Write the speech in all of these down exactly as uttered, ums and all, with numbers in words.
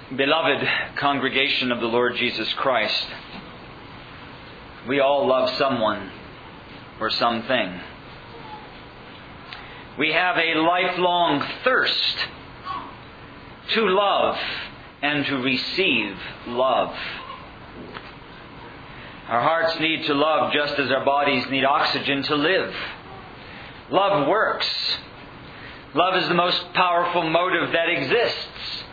Beloved congregation of the Lord Jesus Christ, we all love someone or something. We have a lifelong thirst to love and to receive love. Our hearts need to love just as our bodies need oxygen to live. Love works. Love is the most powerful motive that exists.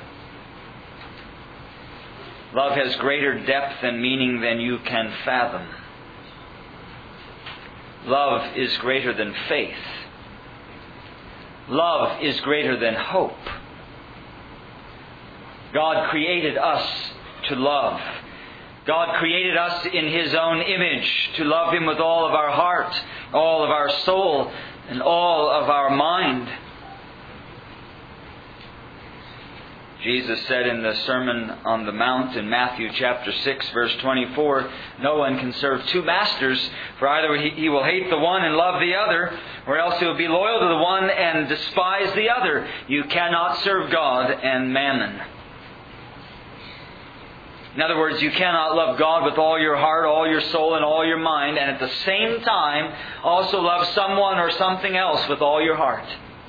Love has greater depth and meaning than you can fathom. Love is greater than faith. Love is greater than hope. God created us to love. God created us in His own image to love Him with all of our heart, all of our soul, and all of our mind. Jesus said in the Sermon on the Mount in Matthew chapter six, verse twenty-four, "No one can serve two masters, for either he will hate the one and love the other, or else he will be loyal to the one and despise the other. You cannot serve God and mammon." In other words, you cannot love God with all your heart, all your soul, and all your mind, and at the same time also love someone or something else with all your heart.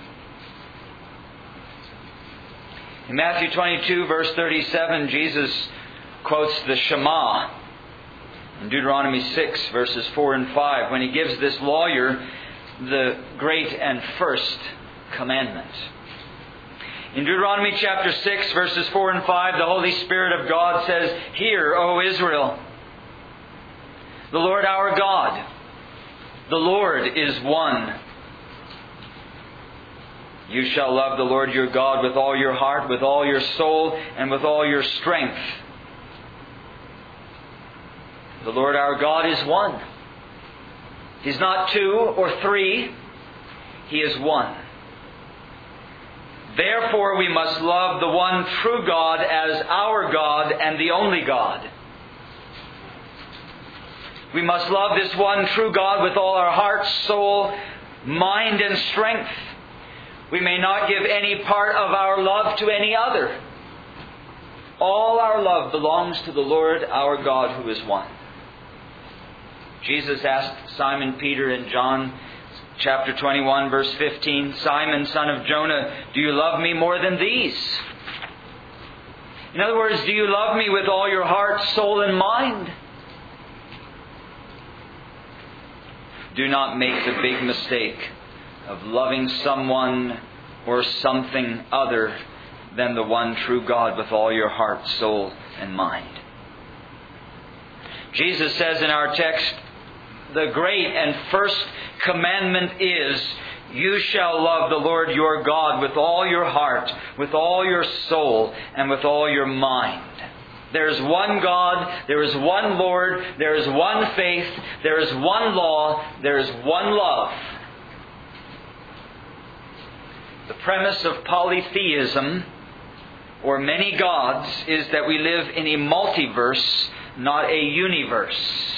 In Matthew twenty-two, verse thirty-seven, Jesus quotes the Shema. In Deuteronomy six, verses four and five, when He gives this lawyer the great and first commandment. In Deuteronomy chapter six, verses four and five, the Holy Spirit of God says, "Hear, O Israel, the Lord our God, the Lord is one. You shall love the Lord your God with all your heart, with all your soul, and with all your strength." The Lord our God is one. He's not two or three. He is one. Therefore, we must love the one true God as our God and the only God. We must love this one true God with all our heart, soul, mind, and strength. We may not give any part of our love to any other. All our love belongs to the Lord our God who is one. Jesus asked Simon Peter in John chapter twenty-one, verse fifteen, "Simon, son of Jonah, do you love me more than these?" In other words, do you love me with all your heart, soul, and mind? Do not make the big mistake of loving someone or something other than the one true God with all your heart, soul, and mind. Jesus says in our text, the great and first commandment is, "You shall love the Lord your God with all your heart, with all your soul, and with all your mind." There is one God, there is one Lord, there is one faith, there is one law, there is one love. The premise of polytheism, or many gods, is that we live in a multiverse, not a universe.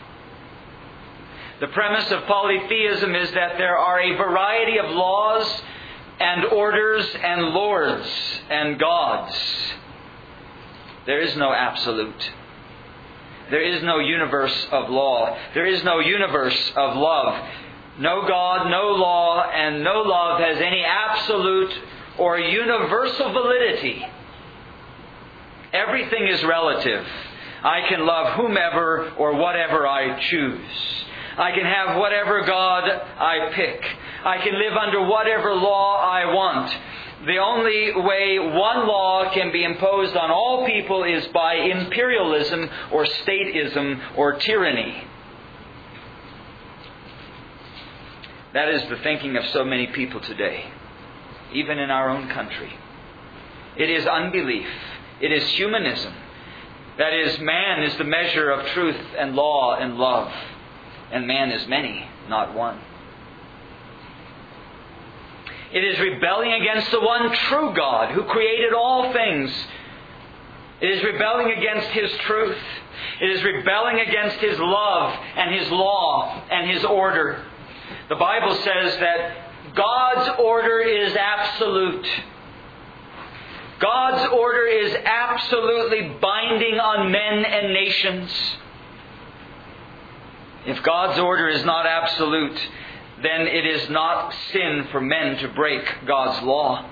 The premise of polytheism is that there are a variety of laws and orders and lords and gods. There is no absolute. There is no universe of law. There is no universe of love. No God, no law, and no love has any absolute or universal validity. Everything is relative. I can love whomever or whatever I choose. I can have whatever God I pick. I can live under whatever law I want. The only way one law can be imposed on all people is by imperialism or statism or tyranny. That is the thinking of so many people today, even in our own country. It is unbelief. It is humanism. That is, man is the measure of truth and law and love. And man is many, not one. It is rebelling against the one true God who created all things. It is rebelling against His truth. It is rebelling against His love and His law and His order. The Bible says that God's order is absolute. God's order is absolutely binding on men and nations. If God's order is not absolute, then it is not sin for men to break God's law.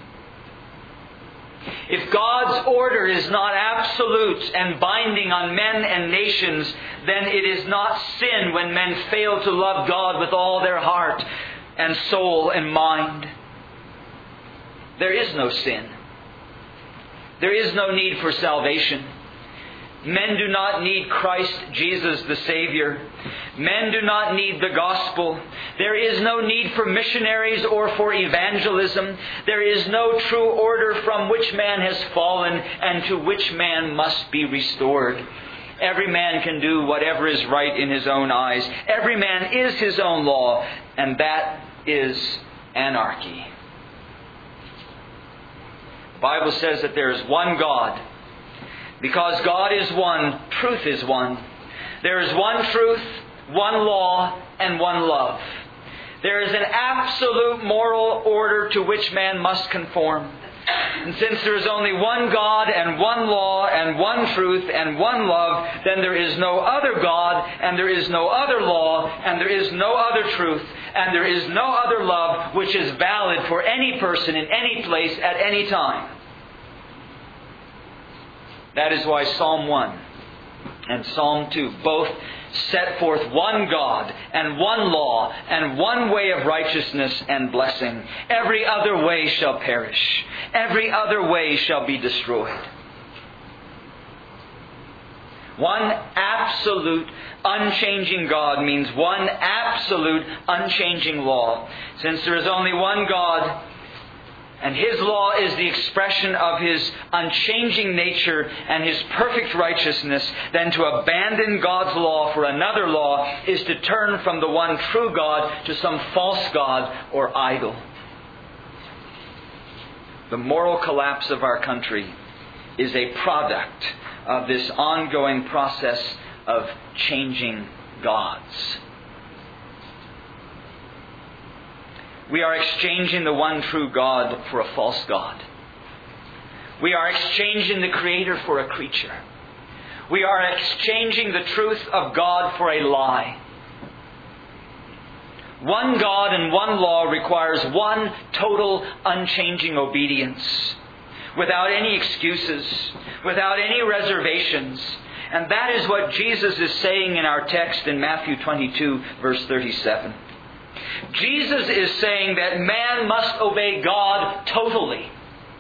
If God's order is not absolute and binding on men and nations, then it is not sin when men fail to love God with all their heart and soul and mind. There is no sin. There is no need for salvation. Men do not need Christ Jesus the Savior. Men do not need the gospel. There is no need for missionaries or for evangelism. There is no true order from which man has fallen and to which man must be restored. Every man can do whatever is right in his own eyes. Every man is his own law, and that is anarchy. The Bible says that there is one God. Because God is one, truth is one. There is one truth, one law, and one love. There is an absolute moral order to which man must conform. And since there is only one God and one law and one truth and one love, then there is no other God and there is no other law and there is no other truth and there is no other love which is valid for any person in any place at any time. That is why Psalm one and Psalm two both set forth one God and one law and one way of righteousness and blessing. Every other way shall perish. Every other way shall be destroyed. One absolute, unchanging God means one absolute, unchanging law. Since there is only one God, and His law is the expression of His unchanging nature and His perfect righteousness, then to abandon God's law for another law is to turn from the one true God to some false god or idol. The moral collapse of our country is a product of this ongoing process of changing gods. We are exchanging the one true God for a false God. We are exchanging the Creator for a creature. We are exchanging the truth of God for a lie. One God and one law requires one total, unchanging obedience, without any excuses, without any reservations. And that is what Jesus is saying in our text in Matthew twenty-two, verse thirty-seven. Jesus is saying that man must obey God totally.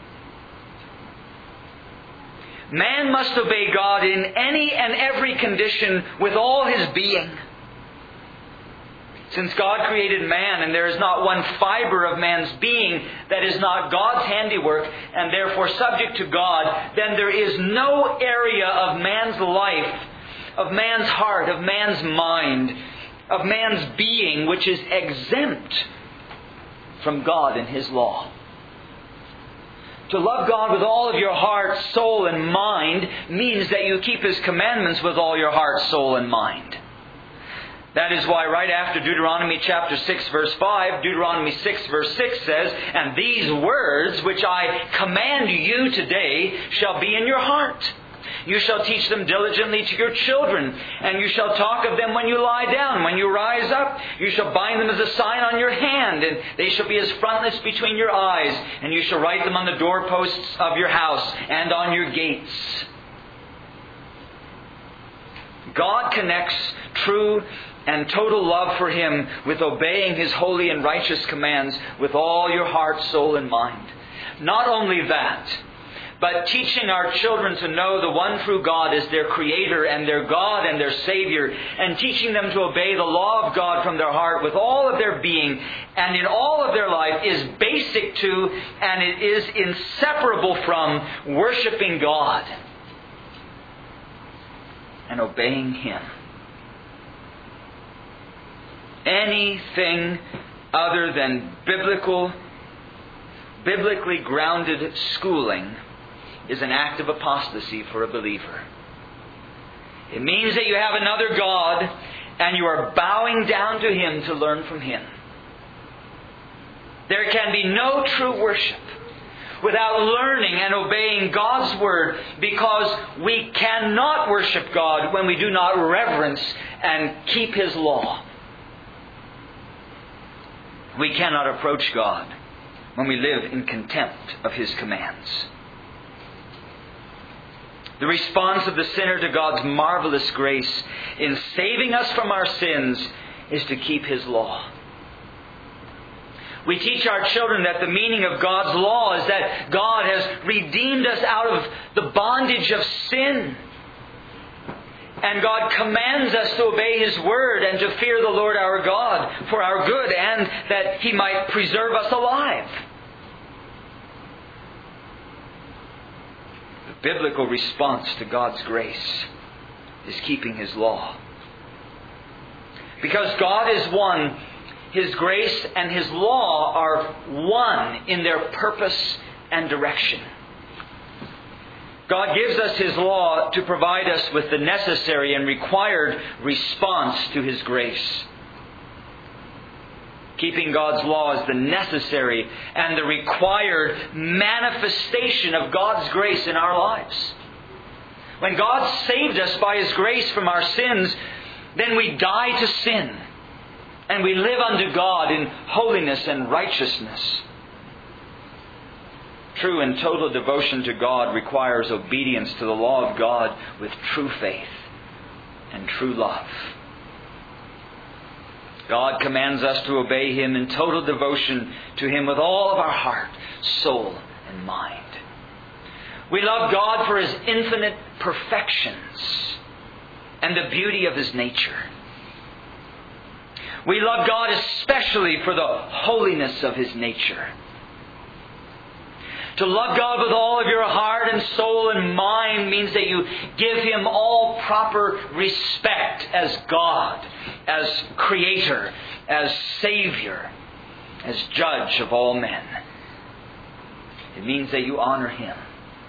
Man must obey God in any and every condition with all his being. Since God created man and there is not one fiber of man's being that is not God's handiwork and therefore subject to God, then there is no area of man's life, of man's heart, of man's mind, of man's being which is exempt from God and His law. To love God with all of your heart, soul, and mind means that you keep His commandments with all your heart, soul, and mind. That is why right after Deuteronomy chapter six verse five, Deuteronomy six verse six says, "And these words which I command you today shall be in your heart. You shall teach them diligently to your children, and you shall talk of them when you lie down, when you rise up. You shall bind them as a sign on your hand, and they shall be as frontlets between your eyes, and you shall write them on the doorposts of your house and on your gates." God connects true and total love for Him with obeying His holy and righteous commands with all your heart, soul, and mind. Not only that, but teaching our children to know the one true God as their Creator and their God and their Savior, and teaching them to obey the law of God from their heart with all of their being and in all of their life is basic to and it is inseparable from worshiping God and obeying Him. Anything other than biblical, biblically grounded schooling is an act of apostasy for a believer. It means that you have another God and you are bowing down to Him to learn from Him. There can be no true worship without learning and obeying God's Word, because we cannot worship God when we do not reverence and keep His law. We cannot approach God when we live in contempt of His commands. The response of the sinner to God's marvelous grace in saving us from our sins is to keep His law. We teach our children that the meaning of God's law is that God has redeemed us out of the bondage of sin. And God commands us to obey His Word and to fear the Lord our God for our good, and that He might preserve us alive. The biblical response to God's grace is keeping His law. Because God is one, His grace and His law are one in their purpose and direction. God gives us His law to provide us with the necessary and required response to His grace. Keeping God's law is the necessary and the required manifestation of God's grace in our lives. When God saved us by His grace from our sins, then we die to sin and we live unto God in holiness and righteousness. True and total devotion to God requires obedience to the law of God with true faith and true love. God commands us to obey Him in total devotion to Him with all of our heart, soul, and mind. We love God for His infinite perfections and the beauty of His nature. We love God especially for the holiness of His nature. To love God with all of your heart and soul and mind means that you give Him all proper respect as God, as Creator, as Savior, as Judge of all men. It means that you honor Him.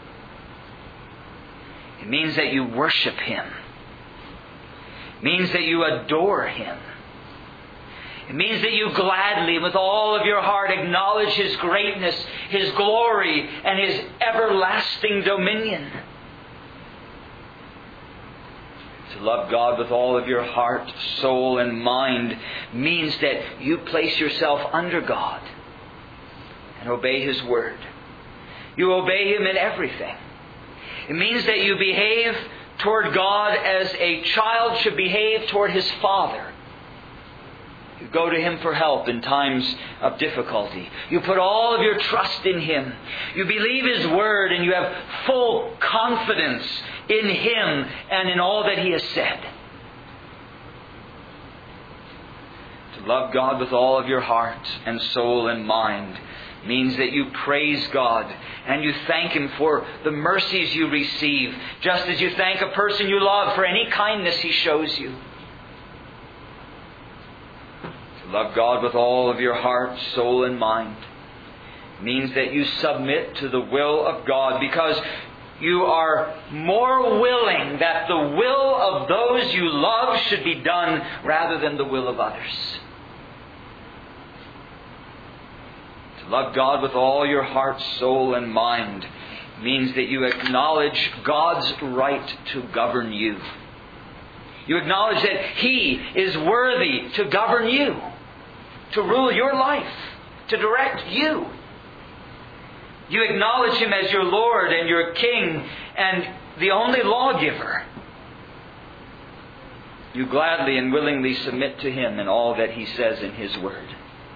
It means that you worship Him. It means that you adore Him. It means that you gladly, with all of your heart, acknowledge His greatness, His glory, and His everlasting dominion. To love God with all of your heart, soul, and mind means that you place yourself under God and obey His Word. You obey Him in everything. It means that you behave toward God as a child should behave toward his father. You go to Him for help in times of difficulty. You put all of your trust in Him. You believe His Word and you have full confidence in Him and in all that He has said. To love God with all of your heart and soul and mind means that you praise God and you thank Him for the mercies you receive, just as you thank a person you love for any kindness He shows you. Love God with all of your heart, soul, and mind means that you submit to the will of God because you are more willing that the will of those you love should be done rather than the will of others. To love God with all your heart, soul, and mind means that you acknowledge God's right to govern you. You acknowledge that He is worthy to govern you, to rule your life, to direct you. You acknowledge Him as your Lord and your King and the only lawgiver. You gladly and willingly submit to Him in all that He says in His Word.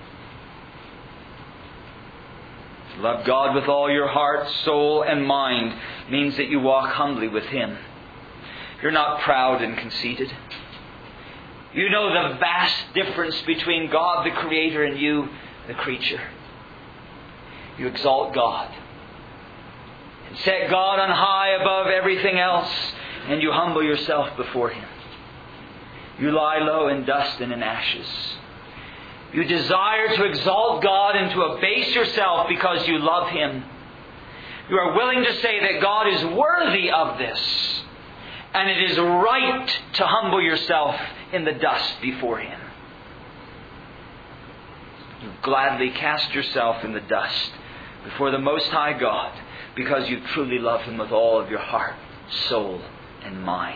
To love God with all your heart, soul, and mind means that you walk humbly with Him. You're not proud and conceited. You know the vast difference between God the Creator and you, the creature. You exalt God and set God on high above everything else, and you humble yourself before Him. You lie low in dust and in ashes. You desire to exalt God and to abase yourself because you love Him. You are willing to say that God is worthy of this, and it is right to humble yourself in the dust before Him. You gladly cast yourself in the dust before the Most High God because you truly love Him with all of your heart, soul, and mind.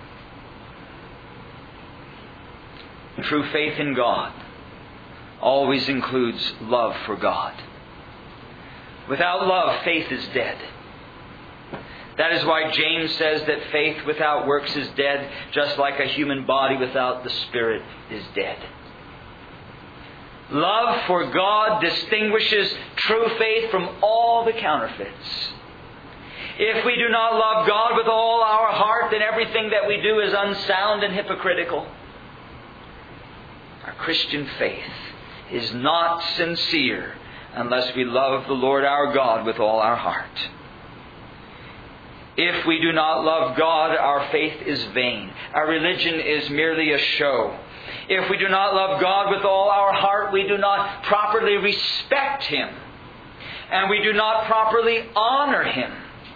True faith in God always includes love for God. Without love, faith is dead. That is why James says that faith without works is dead, just like a human body without the Spirit is dead. Love for God distinguishes true faith from all the counterfeits. If we do not love God with all our heart, then everything that we do is unsound and hypocritical. Our Christian faith is not sincere unless we love the Lord our God with all our heart. If we do not love God, our faith is vain. Our religion is merely a show. If we do not love God with all our heart, we do not properly respect Him. And we do not properly honor Him.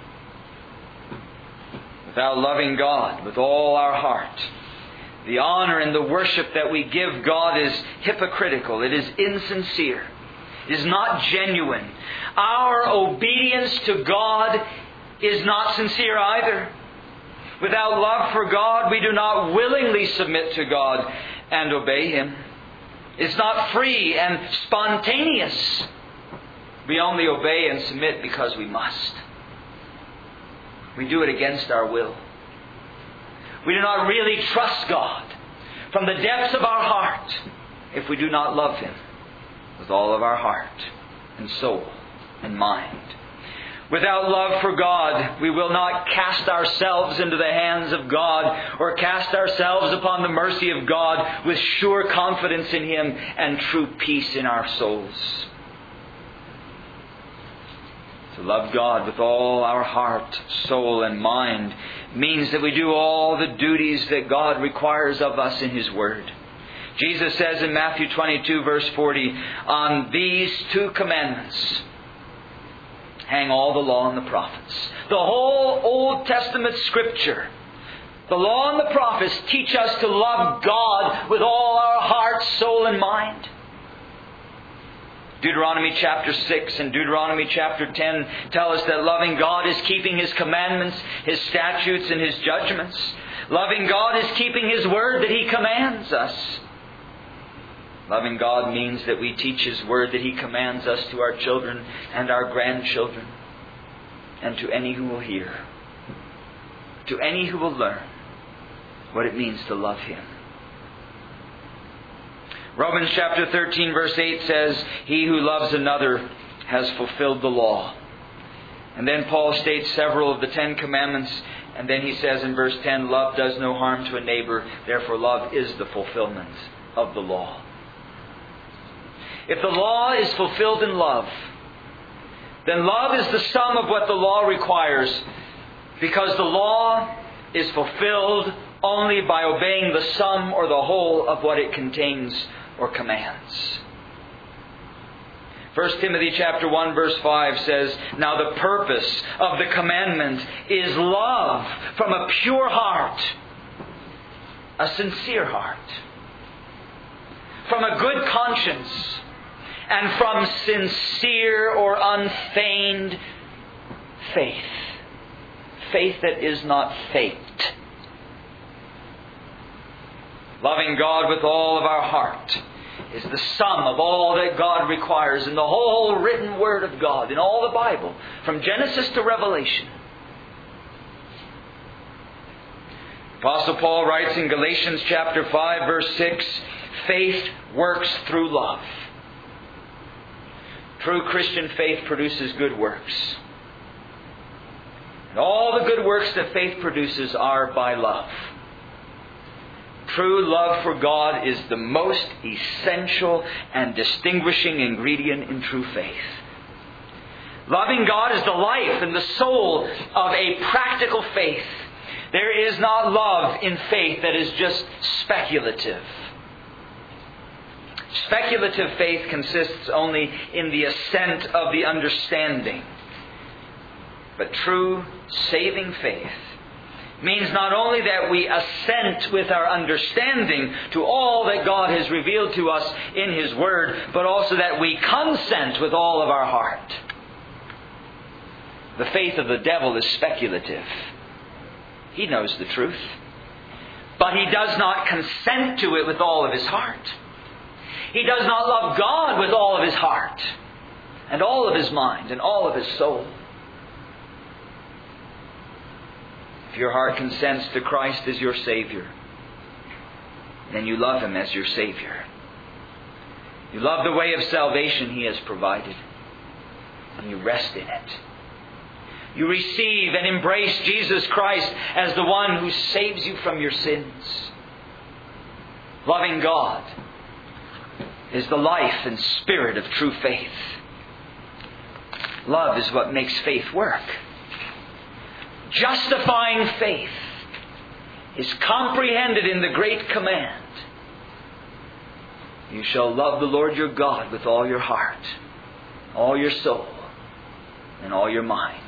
Without loving God with all our heart, the honor and the worship that we give God is hypocritical. It is insincere. It is not genuine. Our obedience to God is not sincere either. Without love for God, we do not willingly submit to God and obey Him. It's not free and spontaneous. We only obey and submit because we must. We do it against our will. We do not really trust God from the depths of our heart if we do not love Him with all of our heart and soul and mind. Without love for God, we will not cast ourselves into the hands of God or cast ourselves upon the mercy of God with sure confidence in Him and true peace in our souls. To love God with all our heart, soul, and mind means that we do all the duties that God requires of us in His Word. Jesus says in Matthew twenty-two, verse forty, "On these two commandments hang all the law and the prophets." The whole Old Testament Scripture, the law and the prophets teach us to love God with all our heart, soul, and mind. Deuteronomy chapter six and Deuteronomy chapter ten tell us that loving God is keeping His commandments, His statutes, and His judgments. Loving God is keeping His word that He commands us. Loving God means that we teach His word that He commands us to our children and our grandchildren and to any who will hear, to any who will learn what it means to love Him. Romans chapter thirteen verse eight says, "He who loves another has fulfilled the law." And then Paul states several of the Ten Commandments, and then he says in verse ten, "Love does no harm to a neighbor, therefore love is the fulfillment of the law." If the law is fulfilled in love, then love is the sum of what the law requires, because the law is fulfilled only by obeying the sum or the whole of what it contains or commands. First Timothy chapter one verse five says, "Now the purpose of the commandment is love from a pure heart, a sincere heart, from a good conscience, and from sincere or unfeigned faith." Faith that is not faked. Loving God with all of our heart is the sum of all that God requires in the whole written Word of God, in all the Bible, from Genesis to Revelation. Apostle Paul writes in Galatians chapter five verse six, "Faith works through love." True Christian faith produces good works. And all the good works that faith produces are by love. True love for God is the most essential and distinguishing ingredient in true faith. Loving God is the life and the soul of a practical faith. There is not love in faith that is just speculative. Speculative faith consists only in the assent of the understanding. But true saving faith means not only that we assent with our understanding to all that God has revealed to us in His Word, but also that we consent with all of our heart. The faith of the devil is speculative. He knows the truth. But he does not consent to it with all of his heart. He does not love God with all of his heart, and all of his mind, and all of his soul. If your heart consents to Christ as your Savior, then you love Him as your Savior. You love the way of salvation He has provided, and you rest in it. You receive and embrace Jesus Christ as the one who saves you from your sins. Loving God is the life and spirit of true faith. Love is what makes faith work. Justifying faith is comprehended in the great command. You shall love the Lord your God with all your heart, all your soul, and all your mind.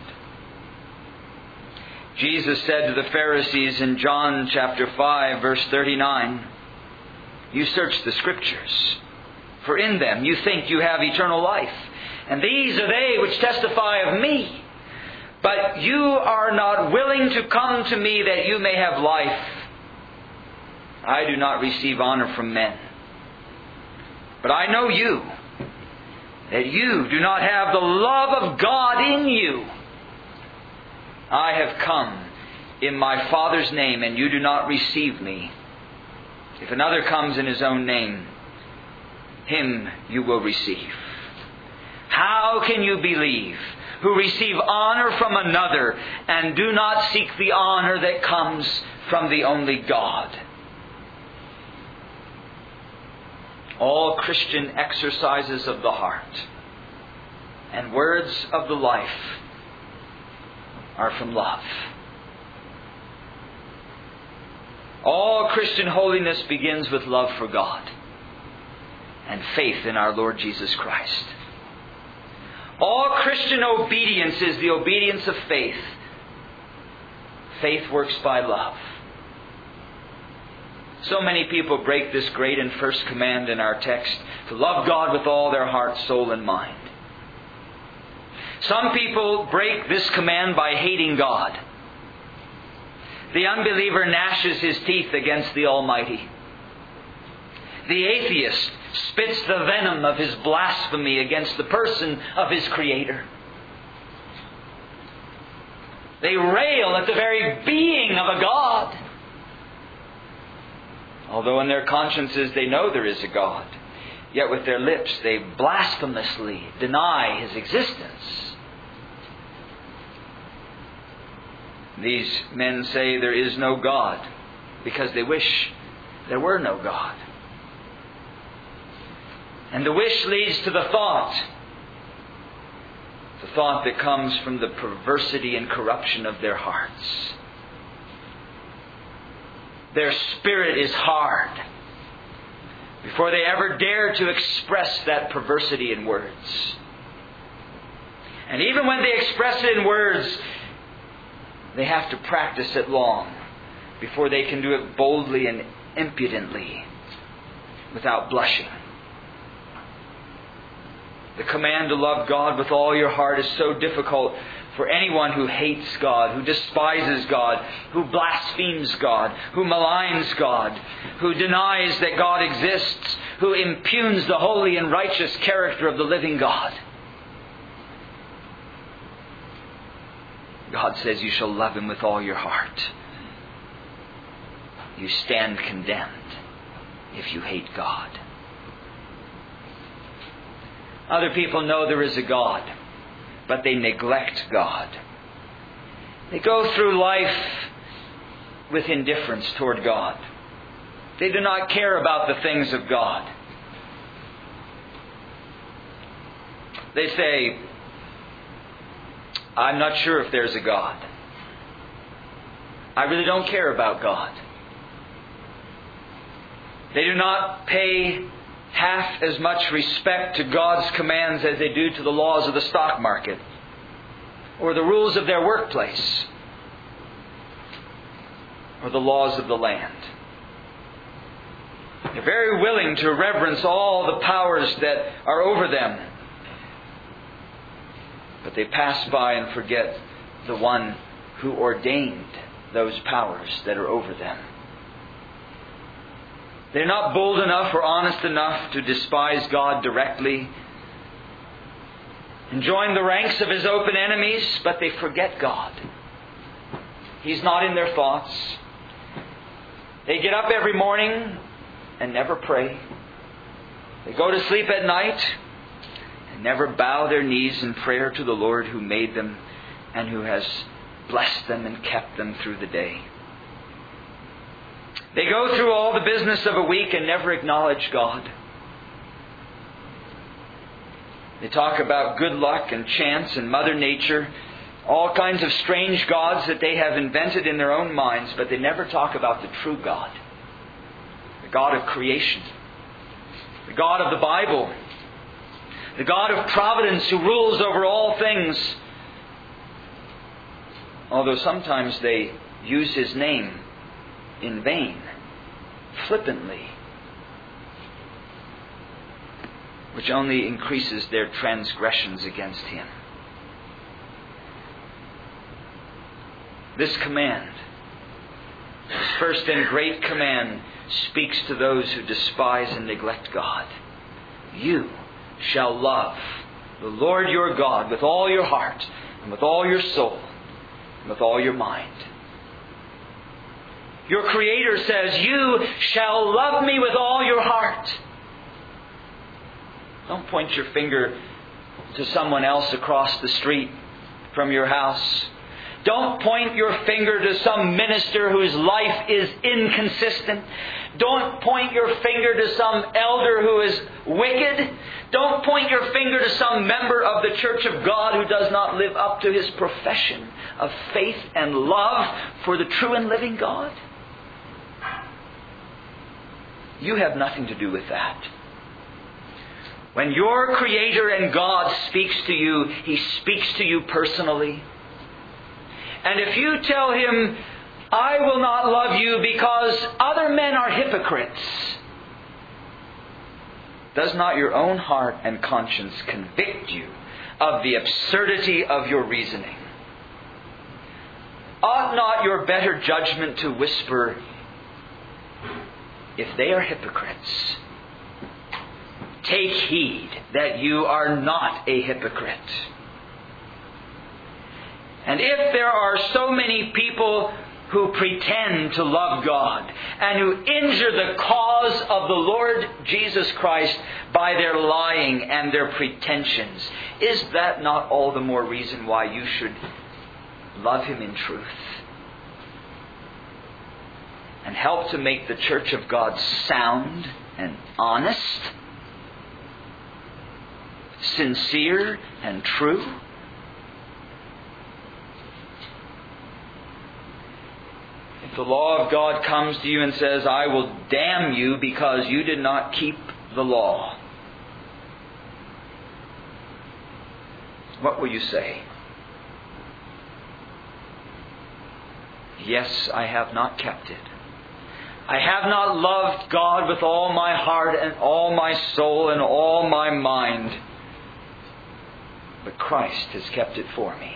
Jesus said to the Pharisees in John chapter five, verse thirty-nine, "You search the Scriptures, for in them you think you have eternal life. And these are they which testify of me. But you are not willing to come to me that you may have life. I do not receive honor from men. But I know you, that you do not have the love of God in you. I have come in my Father's name, and you do not receive me. If another comes in his own name, him you will receive. How can you believe, who receive honor from another, and do not seek the honor that comes from the only God?" All Christian exercises of the heart and words of the life are from love. All Christian holiness begins with love for God and faith in our Lord Jesus Christ. All Christian obedience is the obedience of faith. Faith works by love. So many people break this great and first command in our text, to love God with all their heart, soul, and mind. Some people break this command by hating God. The unbeliever gnashes his teeth against the Almighty. The atheist spits the venom of his blasphemy against the person of his Creator. They rail at the very being of a God, although in their consciences they know there is a God. Yet with their lips they blasphemously deny His existence. These men say there is no God because they wish there were no God. And the wish leads to the thought. The thought that comes from the perversity and corruption of their hearts. Their spirit is hard before they ever dare to express that perversity in words. And even when they express it in words, they have to practice it long before they can do it boldly and impudently without blushing. The command to love God with all your heart is so difficult for anyone who hates God, who despises God, who blasphemes God, who maligns God, who denies that God exists, who impugns the holy and righteous character of the living God. God says you shall love Him with all your heart. You stand condemned if you hate God. Other people know there is a God, but they neglect God. They go through life with indifference toward God. They do not care about the things of God. They say, "I'm not sure if there's a God. I really don't care about God." They do not pay half as much respect to God's commands as they do to the laws of the stock market or the rules of their workplace or the laws of the land. They're very willing to reverence all the powers that are over them, But they pass by and forget the one who ordained those powers that are over them. They're not bold enough or honest enough to despise God directly and join the ranks of His open enemies, but they forget God. He's not in their thoughts. They get up every morning and never pray. They go to sleep at night and never bow their knees in prayer to the Lord who made them and who has blessed them and kept them through the day. They go through all the business of a week and never acknowledge God. They talk about good luck and chance and Mother Nature, all kinds of strange gods that they have invented in their own minds, but they never talk about the true God, the God of creation, the God of the Bible, the God of providence who rules over all things. Although sometimes they use His name in vain, flippantly, which only increases their transgressions against Him. This command, this first and great command, speaks to those who despise and neglect God. You shall love the Lord your God with all your heart and with all your soul and with all your mind. Your Creator says, you shall love me with all your heart. Don't point your finger to someone else across the street from your house. Don't point your finger to some minister whose life is inconsistent. Don't point your finger to some elder who is wicked. Don't point your finger to some member of the Church of God who does not live up to his profession of faith and love for the true and living God. You have nothing to do with that. When your Creator and God speaks to you, He speaks to you personally. And if you tell Him, I will not love you because other men are hypocrites, does not your own heart and conscience convict you of the absurdity of your reasoning? Ought not your better judgment to whisper, if they are hypocrites, take heed that you are not a hypocrite. And if there are so many people who pretend to love God and who injure the cause of the Lord Jesus Christ by their lying and their pretensions, is that not all the more reason why you should love Him in truth and help to make the Church of God sound and honest, sincere and true? If the law of God comes to you and says, I will damn you because you did not keep the law, what will you say? Yes, I have not kept it. I have not loved God with all my heart and all my soul and all my mind. But Christ has kept it for me.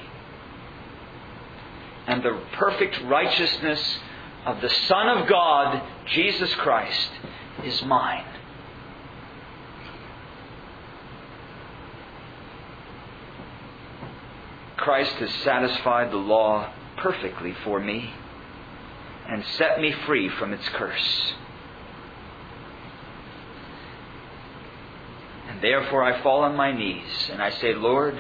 And the perfect righteousness of the Son of God, Jesus Christ, is mine. Christ has satisfied the law perfectly for me and set me free from its curse. And therefore I fall on my knees and I say, Lord,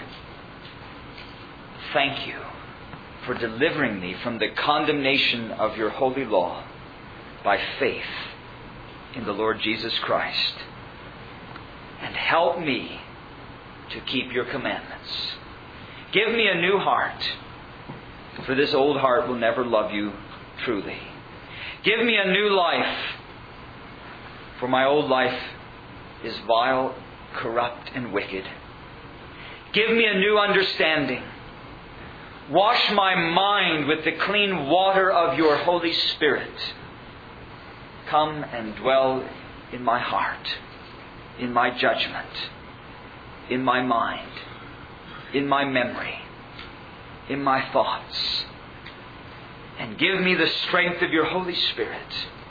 thank you for delivering me from the condemnation of your holy law by faith in the Lord Jesus Christ. And help me to keep your commandments. Give me a new heart, for this old heart will never love you truly. Give me a new life, for my old life is vile, corrupt, and wicked. Give me a new understanding. Wash my mind with the clean water of your Holy Spirit. Come and dwell in my heart, in my judgment, in my mind. in my memory, in my thoughts. And give me the strength of your Holy Spirit.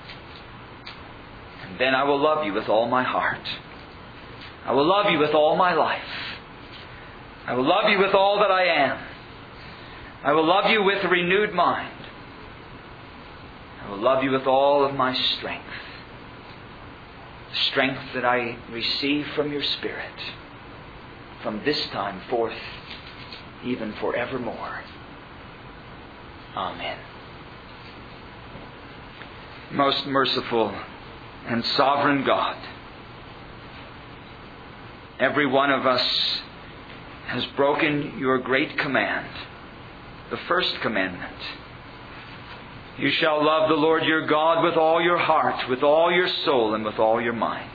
And then I will love you with all my heart. I will love you with all my life. I will love you with all that I am. I will love you with a renewed mind. I will love you with all of my strength. The strength that I receive from your Spirit from this time forth, even forevermore. Amen. Most merciful and sovereign God, every one of us has broken your great command, the first commandment. You shall love the Lord your God with all your heart, with all your soul, and with all your mind.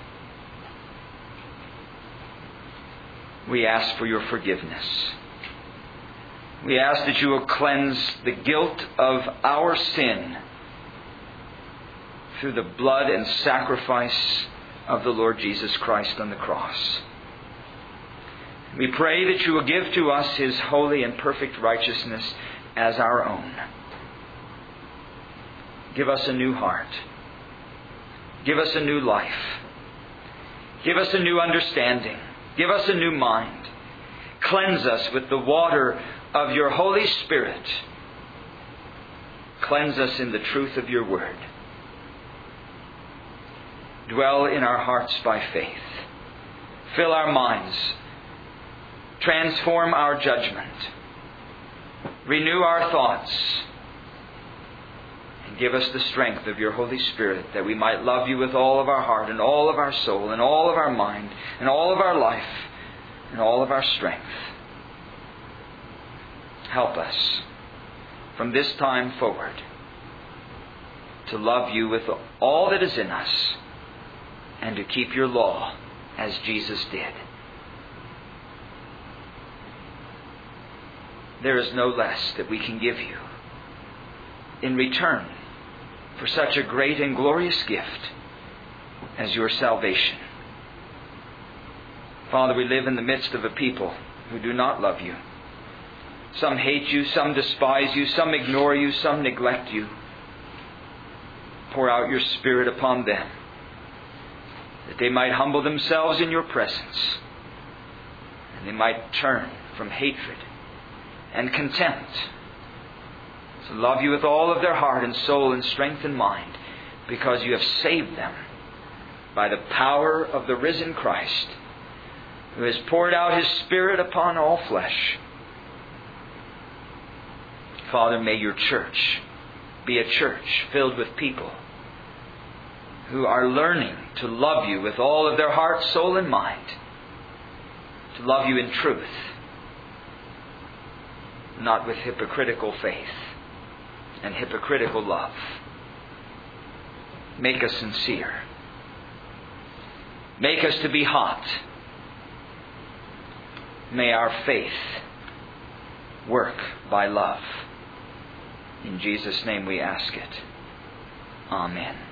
We ask for your forgiveness. We ask that you will cleanse the guilt of our sin through the blood and sacrifice of the Lord Jesus Christ on the cross. We pray that you will give to us His holy and perfect righteousness as our own. Give us a new heart. Give us a new life. Give us a new understanding. Give us a new mind. Cleanse us with the water of your Holy Spirit. Cleanse us in the truth of your word. Dwell in our hearts by faith. Fill our minds. Transform our judgment. Renew our thoughts. And give us the strength of your Holy Spirit that we might love you with all of our heart and all of our soul and all of our mind and all of our life and all of our strength. Help us from this time forward to love you with all that is in us and to keep your law as Jesus did. There is no less that we can give you in return for such a great and glorious gift as your salvation. Father, we live in the midst of a people who do not love you. Some hate you, some despise you, some ignore you, some neglect you. Pour out your Spirit upon them, that they might humble themselves in your presence, and they might turn from hatred and contempt to love you with all of their heart and soul and strength and mind, because you have saved them by the power of the risen Christ, who has poured out His Spirit upon all flesh. Father, may your church be a church filled with people who are learning to love you with all of their heart, soul, and mind, to love you in truth, not with hypocritical faith and hypocritical love. Make us sincere. Make us to be hot. May our faith work by love. In Jesus' name we ask it. Amen.